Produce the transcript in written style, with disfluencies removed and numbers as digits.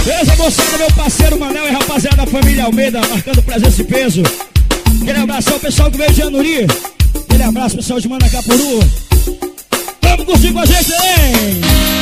Beleza, moçada, meu parceiro Manel e rapaziada da família Almeida, marcando presença e peso. Aquele abraço ao pessoal que veio de Anuri. Aquele abraço pessoal de Manacapuru. Vamos curtir com a gente, hein?